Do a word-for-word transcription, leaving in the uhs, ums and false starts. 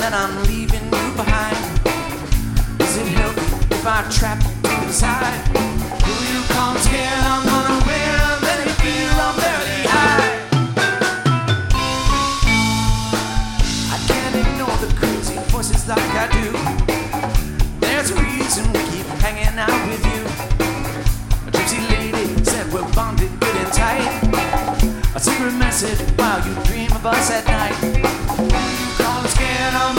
that I'm leaving you behind? Does it help if I trap you to the side? Will you come scared? I'm unaware of any feel I'm very high. I can't ignore the crazy voices like I do. There's a reason we keep hanging out with you.